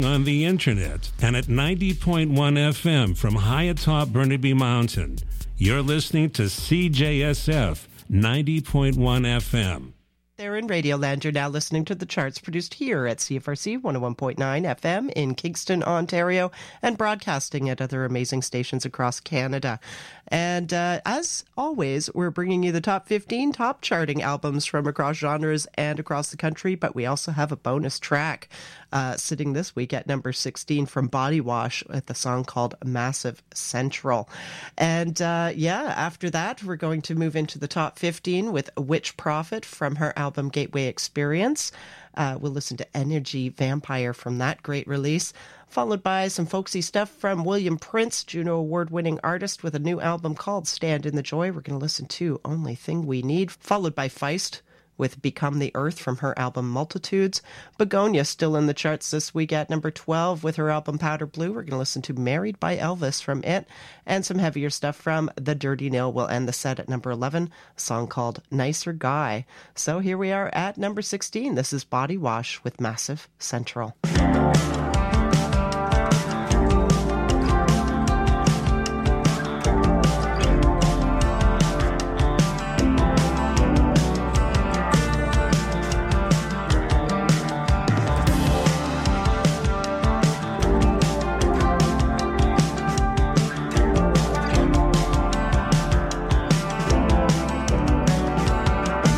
on the internet and at 90.1 FM from high atop Burnaby Mountain. You're listening to CJSF 90.1 FM. There in Radioland, you're now listening to the charts produced here at CFRC 101.9 FM in Kingston, Ontario, and broadcasting at other amazing stations across Canada. And as always, we're bringing you the top 15 top charting albums from across genres and across the country, but we also have a bonus track sitting this week at number 16 from Body Wash with a song called Massive Central. And after that, we're going to move into the top 15 with Witch Prophet from her album Gateway Experience. We'll listen to Energy Vampire from that great release, followed by some folksy stuff from William Prince, Juno Award-winning artist with a new album called Stand in the Joy. We're going to listen to Only Thing We Need, followed by Feist with Become the Earth from her album Multitudes. Begonia still in the charts this week at number 12 with her album Powder Blue. We're going to listen to Married by Elvis from it, and some heavier stuff from The Dirty Nil will end the set at number 11, a song called Nicer Guy. So here we are at number 16. This is Body Wash with Massive Central.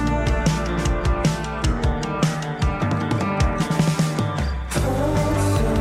Oh,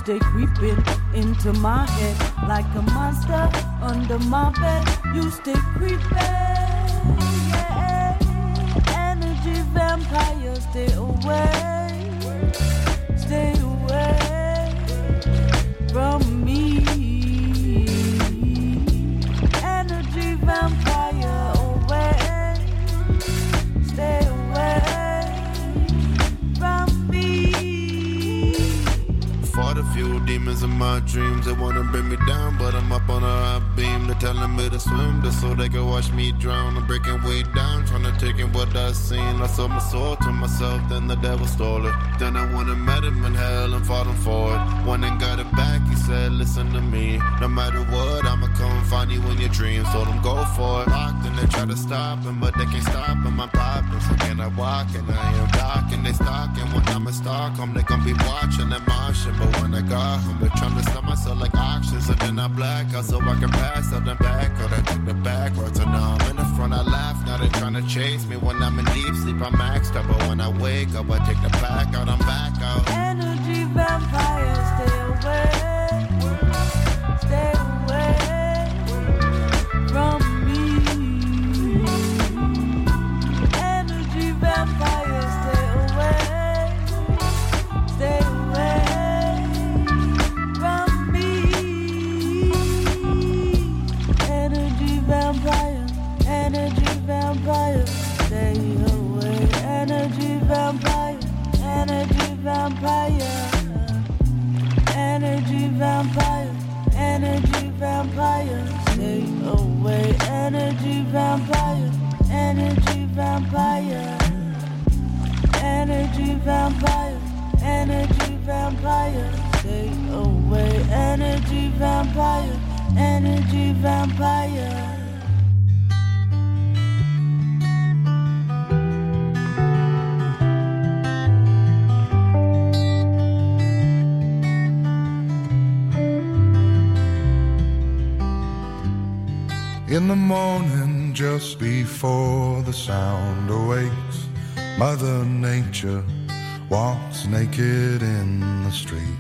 stay creeping into my head like a monster under my bed. You stay creeping, yeah. Energy vampire, stay away, stay away from me. Energy vampire, away, stay away from me. Fought a few demons in my dreams. They wanna bring me down, but I'm up on a high beam. They're telling me to swim just so they can watch me drown. I'm breaking way down, trying to take in what I seen. I sold my soul to myself, then the devil stole it. Then I went and met him in hell and fought him for it. One and got it back, he said, listen to me. No matter what, I'ma come find you in your dreams. Told him go for it. Locked and they try to stop him, but they can't stop him. I'm popping, so can I walk? And I am docking, they stalking. When I'm in Stockholm, they gon' be watching and marching. But when I got home, they're trying to stop myself like auctions. So then I black out so I can pass out and back out. I take the backwards, and now I'm in the front. I laugh, now they trying to chase me. When I'm in deep sleep, I'm maxed out. But when I wake up, I take the back out, I'm back out. Energy vampire, stay away, stay away from me. Energy vampire, stay away, stay away from me. Energy vampire, stay away. Energy vampire, energy vampire, energy vampire, energy vampire, stay away. Energy vampire, energy vampire, energy vampire, energy vampire, stay away. Energy vampire, energy vampire. In the morning, just before the sound awakes, Mother Nature walks naked in the street.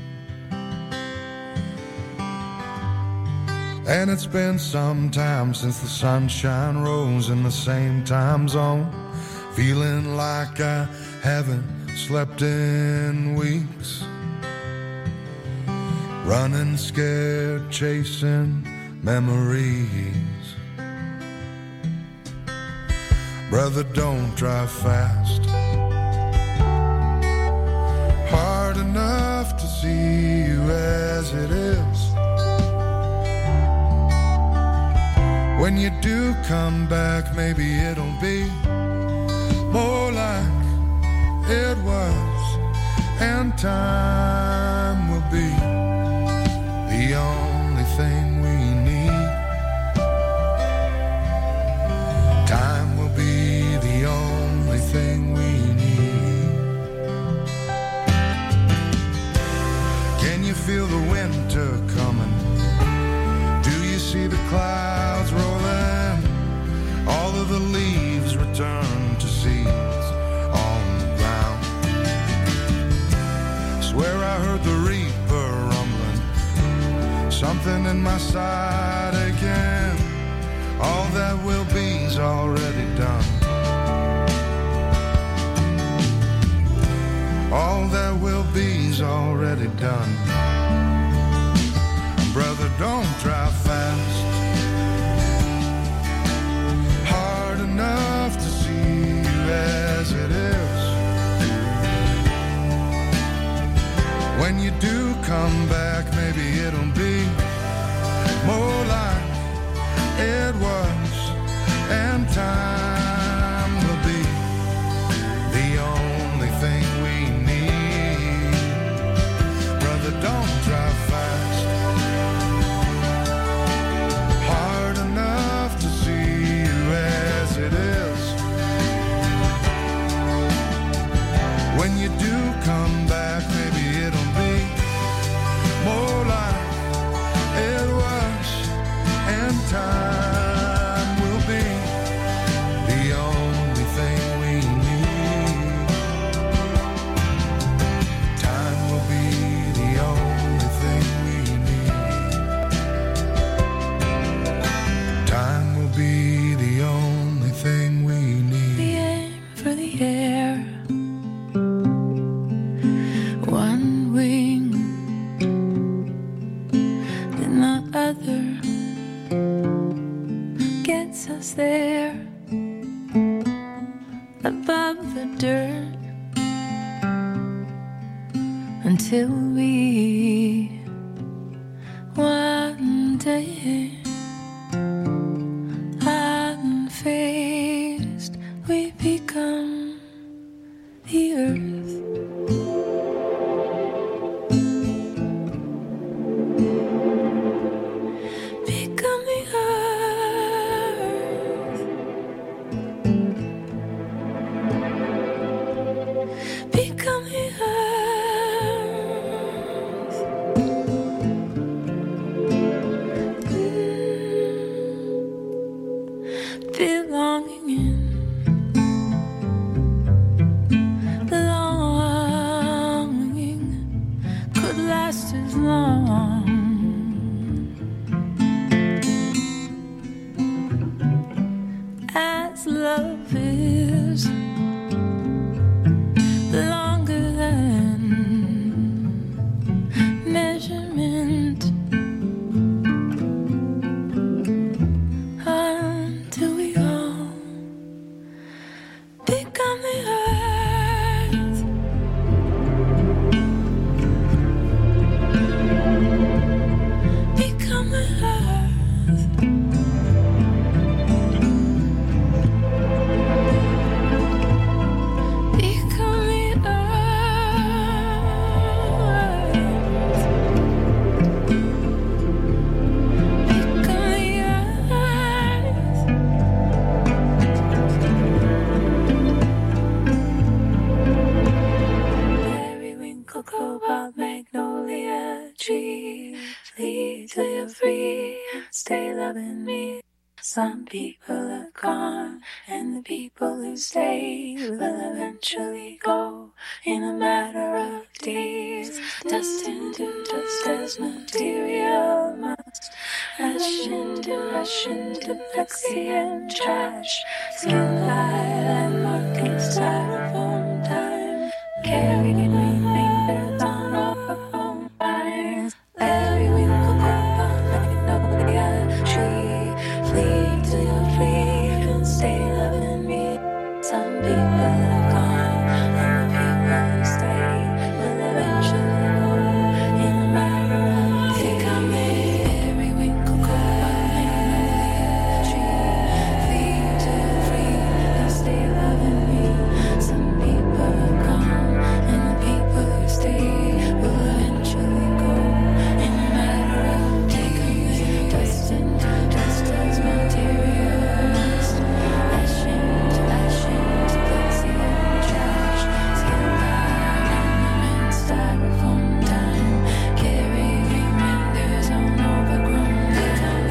And it's been some time since the sunshine rose in the same time zone, feeling like I haven't slept in weeks, running scared, chasing memories. Brother, don't drive fast, hard enough to see you as it is. When you do come back, maybe it'll be more like it was, and time will be the only thing we need. Time will be the only thing we need. Can you feel the winter coming? Do you see the clouds rolling? All of the leaves return to seeds on the ground. Swear I heard the reaper rumbling, something in my side again. All that will be's already done. All that will be's already done. Brother, don't drive fast, hard enough to see you as it is. When you do come back, maybe it'll be more like it was, and time will be the only thing we need. Brother, don't drive fast, other gets us there, above the dirt, until we one day unfazed we become the earth. Some people are gone, and the people who stay will eventually go in a matter of days. Dust into dust as material must ash into plexi and trash. Skin and marking styrofoam time, carrying fingers on our own minds. Every week we'll go on magnolia tree. Flee till you're free and stay loving me. Some people are gone, and the people who stay will eventually go in a matter of days. Think I may every week we'll go on magnolia tree. Flee till you're free and stay loving me. Some people are gone, and the people who stay will eventually go in a matter of days. Dust into dust as materials, ash into plexi and trash. Skin and styrofoam time, carrying fingers on overgrown ground.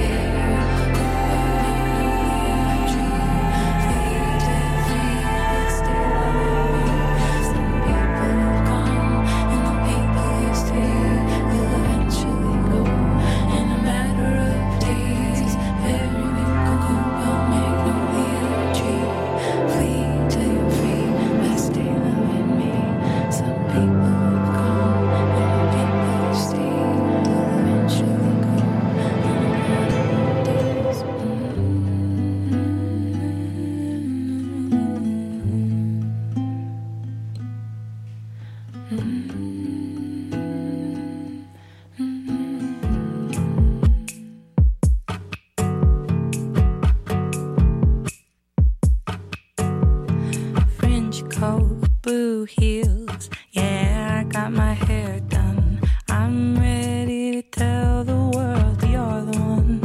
Stay loving me. Some people have gone, and the people who stay will eventually go in a matter of days. Very Cocoa magnolia tree. Flee till you're free, but stay loving me. Some people have gone, and the people who stay will eventually go in a matter of days. French coat, blue heels. Yeah, I got my hair done. I'm ready to tell the world you're the one.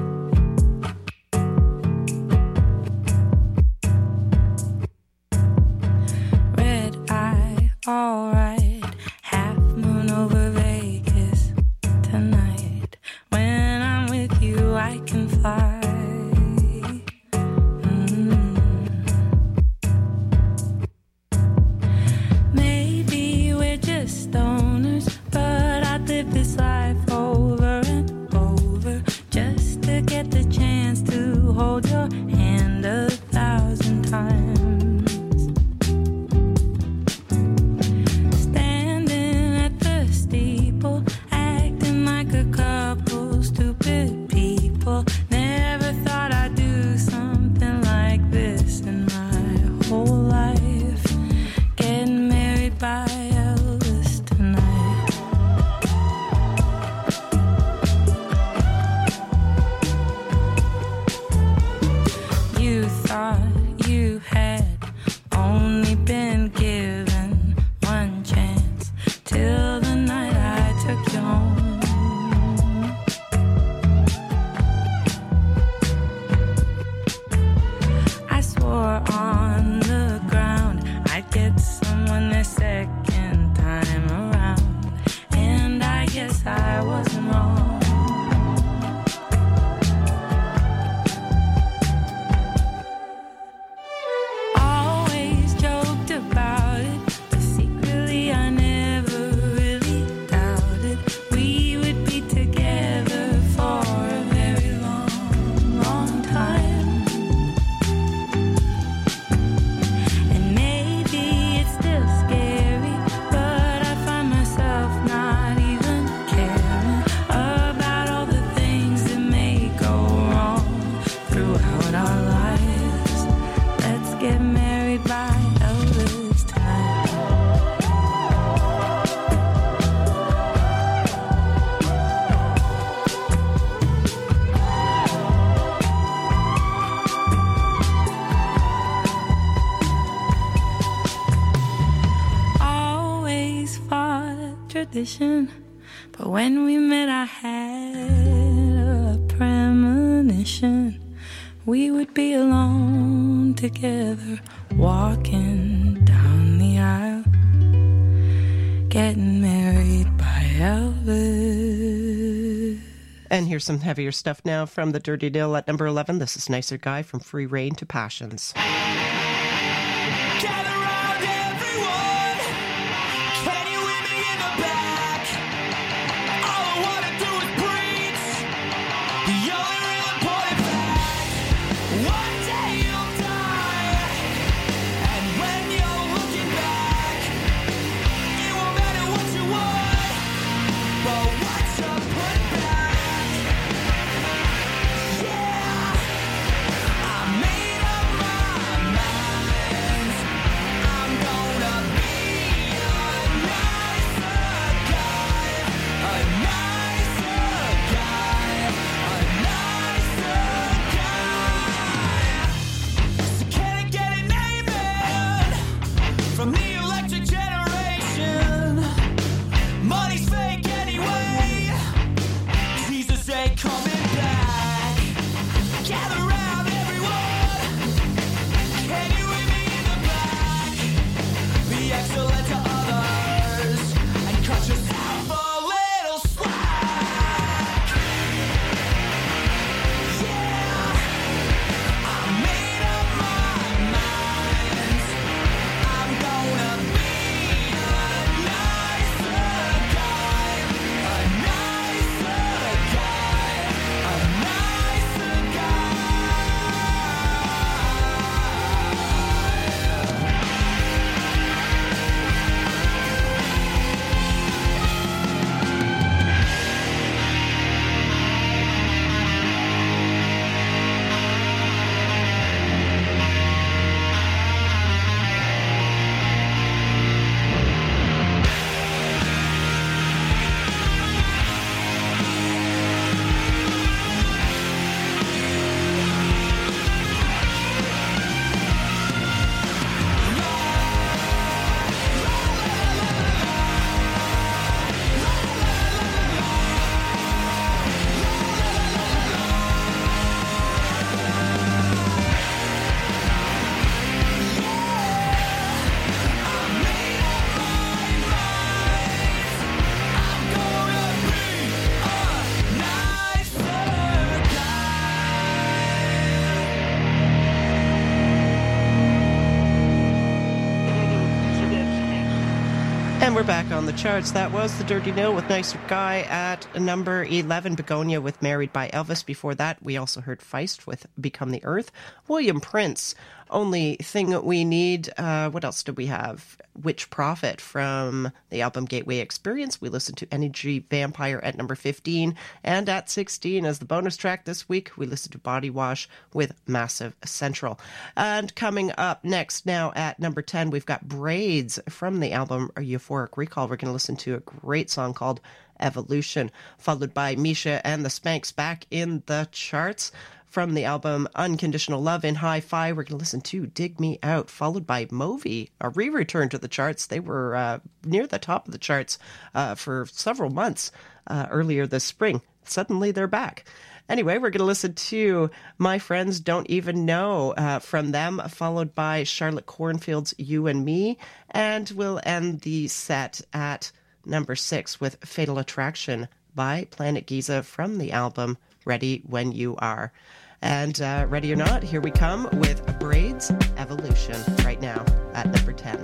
Red eye, alright. Half moon over Vegas tonight. When I'm with you, I can fly. Maybe we're just stoners, but I'd live this life over and over just to get the chance to hold your hand 1,000 times. Standing at the steeple, acting like a couple's to suspicion, but when we met I had a premonition we would be alone together, walking down the aisle, getting married by Elvis. And here's some heavier stuff now from the Dirty Deal at number 11. This is Nicer Guy from Free Rein to Passions. And we're back on the charts. That was the Dirty Deal with Nicer Guy at number 11. Begonia with Married by Elvis. Before that, we also heard Feist with Become the Earth. William Prince, Only Thing We Need. What else did we have? Witch Prophet from the album Gateway Experience. We listened to Energy Vampire at number 15. And at 16, as the bonus track this week, we listened to Body Wash with Massive Central. And coming up next now at number 10, we've got Braids from the album Euphoric Recall. We're going to listen to a great song called Evolution, followed by Misha and the Spanks back in the charts. From the album Unconditional Love in Hi-Fi, we're going to listen to Dig Me Out, followed by Movi, a re-return to the charts. They were near the top of the charts for several months earlier this spring. Suddenly they're back. Anyway, we're going to listen to My Friends Don't Even Know from them, followed by Charlotte Cornfield's You and Me, and we'll end the set at number 6 with Fatal Attraction by Planet Giza from the album Ready When You Are. And ready or not, here we come with Braids Evolution right now at number 10.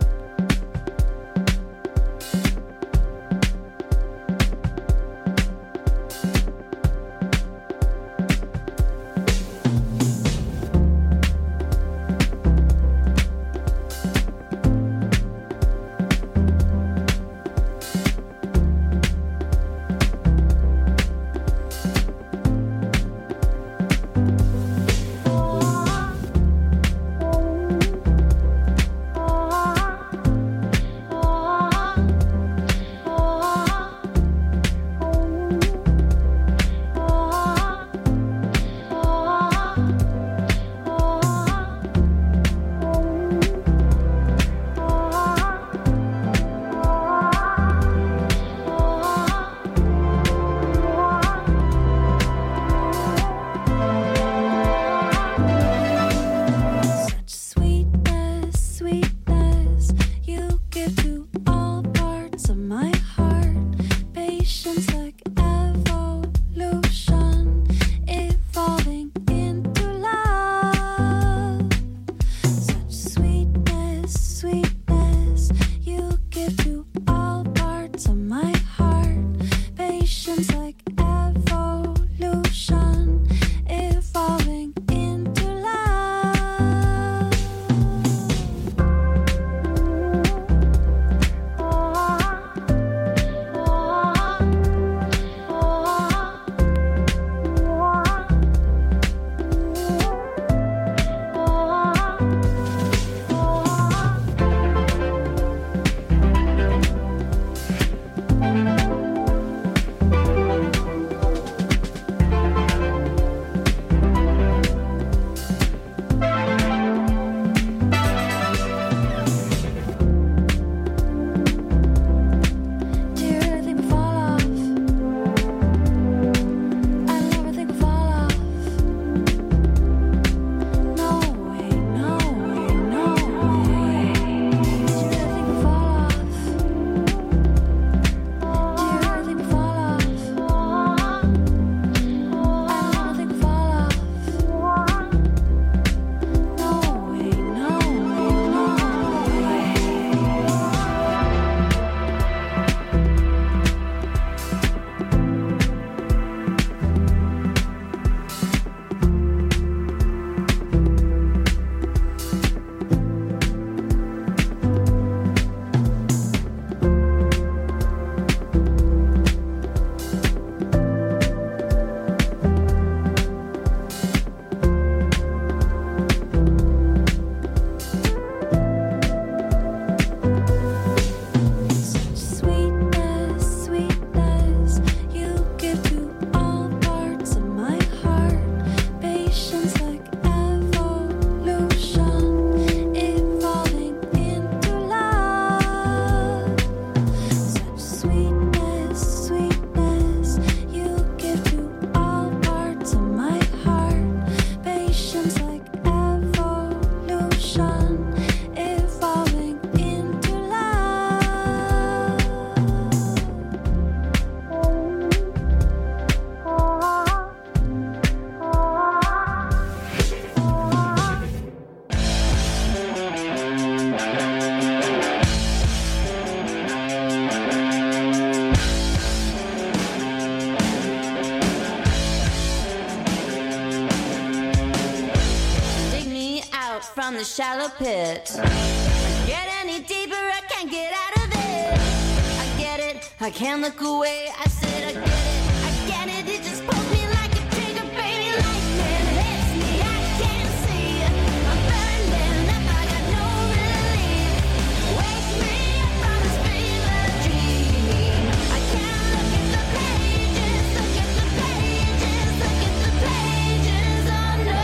from the shallow pit. I get any deeper, I can't get out of it. I get it, I can't look away. I said I get it, it just pulls me like a trigger, baby. Lightning hits me, I can't see. I'm burning up, I got no relief. Wakes me up from this fever dream. I can't look at the pages, look at the pages, look at the pages. Oh no,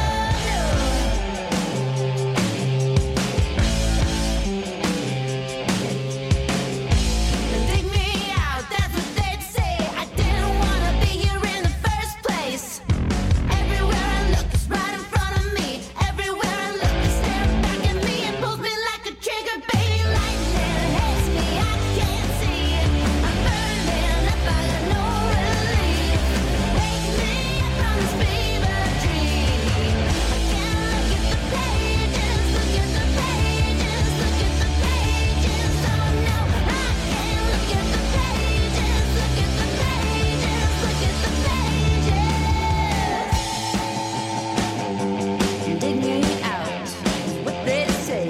dig me out, that's what they'd say. I didn't wanna be here in the first place. Everywhere I look, it's right in front of me. Everywhere I look, it's staring back at me and pulls me like a trigger, baby. Lightning hits me, I can't see. I'm burning up, I got no relief. Wake me up from this fever dream. I can't look at the pages, look at the pages, look at the pages. Oh no, I can't look at the pages, look at the pages, look at the pages. Dig me out, is what they say.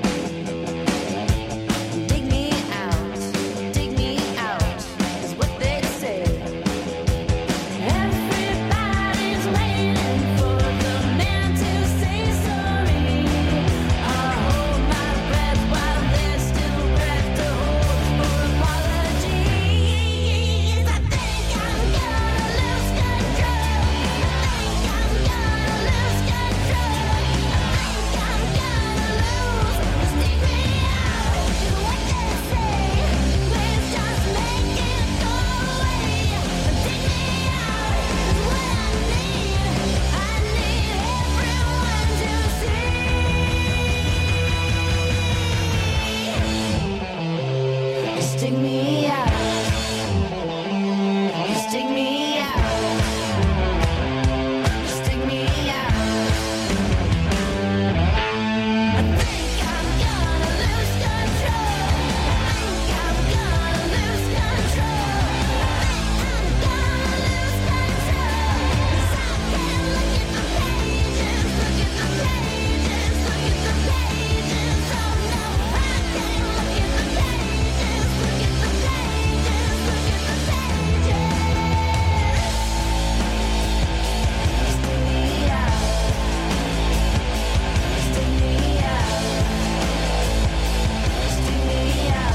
Dig me out, is what they say. Everybody's waiting for the man to say sorry. I hold my breath while there's still breath to hold for apologies. I think I'm gonna lose control. I think I'm gonna lose control. I think I'm gonna lose. Just dig me out, is what they say. Please just make it go away. Dig me out is what I need. I need everyone to see. Just dig me out. Just dig me out. Just dig me out. I think I'm gonna lose control. I think I'm gonna lose control. I think I'm gonna lose control. 'Cause I can't look at the pages, look at the pages, look at the pages. Oh no, I can't look at the pages, look at the pages, look at the pages. Just dig me out. Just dig me out. Just dig me out.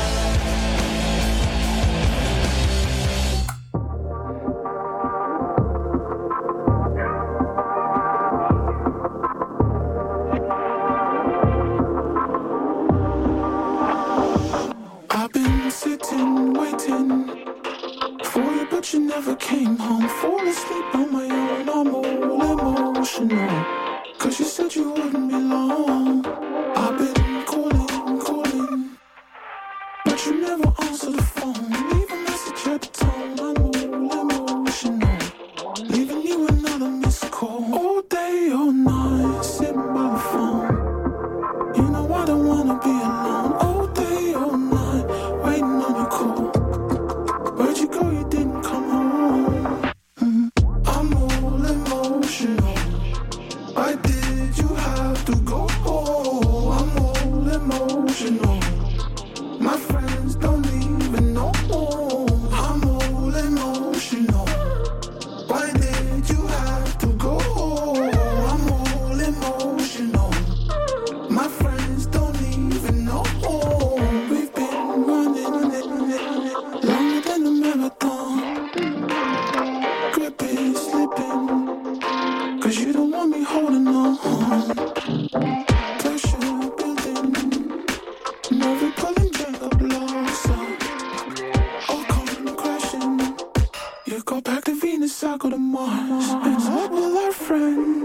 I've been sitting, waiting for you, but you never came home. Fall asleep on my own, I'm all emotional. 'Cause you said you wouldn't be long. I've been calling, but you never answer the phone. Leave a message at the tone, I'm all emotional. Leaving you another missed call. All day, all night, sitting by the phone. You know I don't wanna be alone. All day, all night, waiting on your call. Where'd you go? You didn't come home. I'm all emotional. Why did you have to go? I'm all emotional. My friends don't even know. I'm all emotional. Why did you have to go? I'm all emotional. My friends don't even know. We've been running longer than a marathon. Grip is slipping, 'cause you don't want me holding on. Pressure building, nerve pulling, drink up lost. All come crashing. You go back to Venus, I go to Mars. And so will our friends.